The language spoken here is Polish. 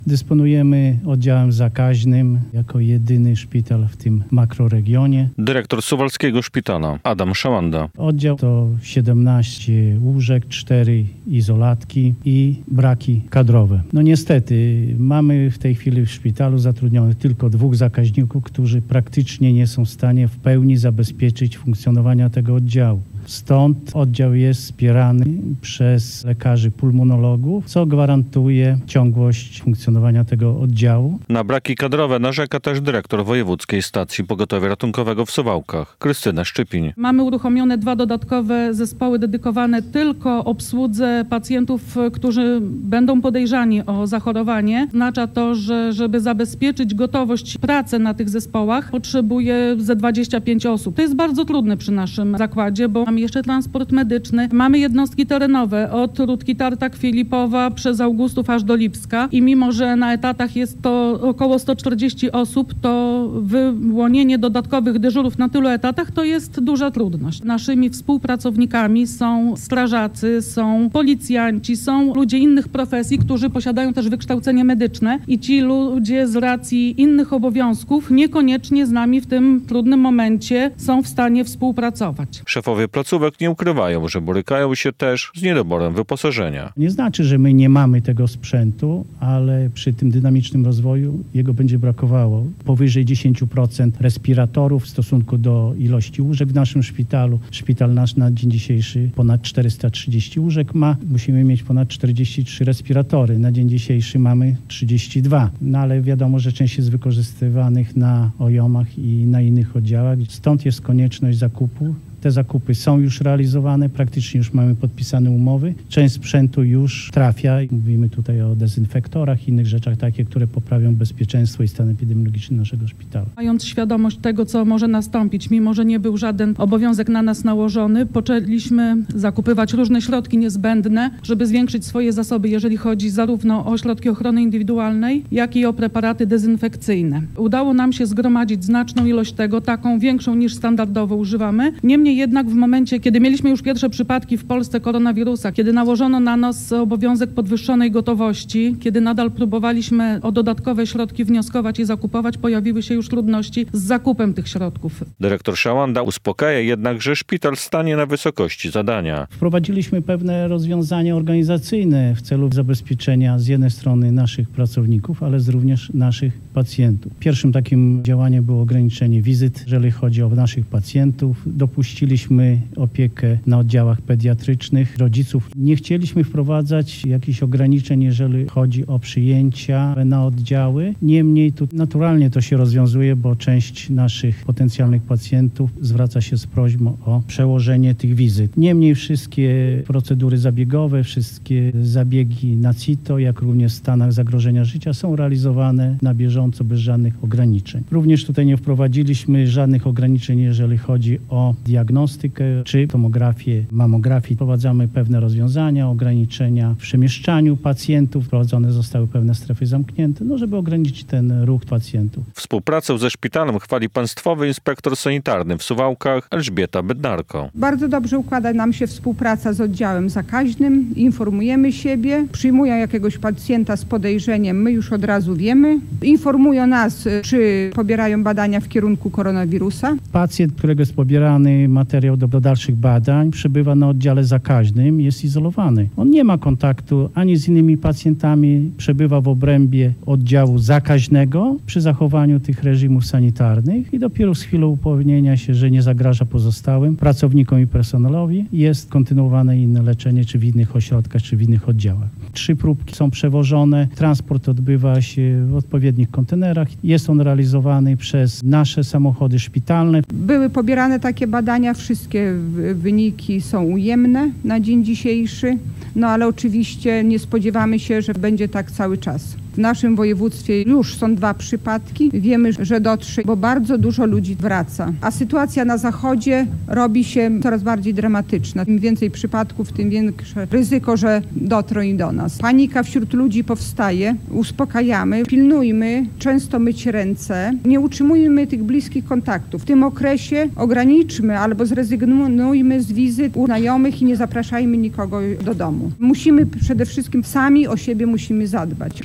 Dysponujemy oddziałem zakaźnym jako jedyny szpital w tym makroregionie. Dyrektor Suwalskiego Szpitala Adam Szałanda. Oddział to 17 łóżek, 4 izolatki i braki kadrowe. No niestety mamy w tej chwili w szpitalu zatrudnionych tylko 2 zakaźników, którzy praktycznie nie są w stanie w pełni zabezpieczyć funkcjonowania tego oddziału. Stąd oddział jest wspierany przez lekarzy pulmonologów, co gwarantuje ciągłość funkcjonowania tego oddziału. Na braki kadrowe narzeka też dyrektor Wojewódzkiej Stacji Pogotowia Ratunkowego w Suwałkach, Krystyna Szczypiń. Mamy uruchomione 2 dodatkowe zespoły dedykowane tylko obsłudze pacjentów, którzy będą podejrzani o zachorowanie. Oznacza to, że żeby zabezpieczyć gotowość pracy na tych zespołach, potrzebuje ze 25 osób. To jest bardzo trudne przy naszym zakładzie, bo mamy jeszcze transport medyczny, mamy jednostki terenowe od Rudki Tartak, Filipowa przez Augustów aż do Lipska i mimo, że na etatach jest to około 140 osób, to wyłonienie dodatkowych dyżurów na tylu etatach to jest duża trudność. Naszymi współpracownikami są strażacy, są policjanci, są ludzie innych profesji, którzy posiadają też wykształcenie medyczne i ci ludzie z racji innych obowiązków niekoniecznie z nami w tym trudnym momencie są w stanie współpracować. Szefowie placówek nie ukrywają, że borykają się też z niedoborem wyposażenia. Nie znaczy, że my nie mamy tego sprzętu, ale przy tym dynamicznym rozwoju jego będzie brakowało. Powyżej 10% respiratorów w stosunku do ilości łóżek w naszym szpitalu. Szpital nasz na dzień dzisiejszy ponad 430 łóżek ma. Musimy mieć ponad 43 respiratory. Na dzień dzisiejszy mamy 32. No ale wiadomo, że część jest wykorzystywanych na OJOM-ach i na innych oddziałach. Stąd jest konieczność zakupu. Te zakupy są już realizowane, praktycznie już mamy podpisane umowy. Część sprzętu już trafia. Mówimy tutaj o dezynfektorach, innych rzeczach takie, które poprawią bezpieczeństwo i stan epidemiologiczny naszego szpitala. Mając świadomość tego, co może nastąpić, mimo że nie był żaden obowiązek na nas nałożony, poczęliśmy zakupywać różne środki niezbędne, żeby zwiększyć swoje zasoby, jeżeli chodzi zarówno o środki ochrony indywidualnej, jak i o preparaty dezynfekcyjne. Udało nam się zgromadzić znaczną ilość tego, taką większą niż standardowo używamy. Niemniej jednak w momencie, kiedy mieliśmy już pierwsze przypadki w Polsce koronawirusa, kiedy nałożono na nas obowiązek podwyższonej gotowości, kiedy nadal próbowaliśmy o dodatkowe środki wnioskować i zakupować, pojawiły się już trudności z zakupem tych środków. Dyrektor Szałanda uspokaja jednak, że szpital stanie na wysokości zadania. Wprowadziliśmy pewne rozwiązania organizacyjne w celu zabezpieczenia z jednej strony naszych pracowników, ale również naszych pacjentów. Pierwszym takim działaniem było ograniczenie wizyt, jeżeli chodzi o naszych pacjentów. Dopuściliśmy opiekę na oddziałach pediatrycznych rodziców. Nie chcieliśmy wprowadzać jakichś ograniczeń, jeżeli chodzi o przyjęcia na oddziały. Niemniej tu naturalnie to się rozwiązuje, bo część naszych potencjalnych pacjentów zwraca się z prośbą o przełożenie tych wizyt. Niemniej wszystkie procedury zabiegowe, wszystkie zabiegi na CITO, jak również w stanach zagrożenia życia są realizowane na bieżąco bez żadnych ograniczeń. Również tutaj nie wprowadziliśmy żadnych ograniczeń, jeżeli chodzi o diagnostykę czy tomografię, mamografię. Wprowadzamy pewne rozwiązania, ograniczenia w przemieszczaniu pacjentów. Wprowadzone zostały pewne strefy zamknięte, żeby ograniczyć ten ruch pacjentów. Współpracę ze szpitalem chwali Państwowy Inspektor Sanitarny w Suwałkach Elżbieta Bednarko. Bardzo dobrze układa nam się współpraca z oddziałem zakaźnym. Informujemy siebie, przyjmują jakiegoś pacjenta z podejrzeniem, my już od razu wiemy. Informują nas, czy pobierają badania w kierunku koronawirusa. Pacjent, którego jest pobierany materiał do dalszych badań, przebywa na oddziale zakaźnym, jest izolowany. On nie ma kontaktu ani z innymi pacjentami, przebywa w obrębie oddziału zakaźnego przy zachowaniu tych reżimów sanitarnych i dopiero z chwilą upewnienia się, że nie zagraża pozostałym pracownikom i personelowi, jest kontynuowane inne leczenie, czy w innych ośrodkach, czy w innych oddziałach. 3 próbki są przewożone, transport odbywa się w odpowiednich kontenerach. Jest on realizowany przez nasze samochody szpitalne. Były pobierane takie badania, wszystkie wyniki są ujemne na dzień dzisiejszy, ale oczywiście nie spodziewamy się, że będzie tak cały czas. W naszym województwie już są 2 przypadki. Wiemy, że dotrze, bo bardzo dużo ludzi wraca. A sytuacja na zachodzie robi się coraz bardziej dramatyczna. Im więcej przypadków, tym większe ryzyko, że dotrą i do nas. Panika wśród ludzi powstaje. Uspokajamy, pilnujmy, często myć ręce. Nie utrzymujmy tych bliskich kontaktów. W tym okresie ograniczmy albo zrezygnujmy z wizyt u znajomych i nie zapraszajmy nikogo do domu. Musimy przede wszystkim sami o siebie zadbać.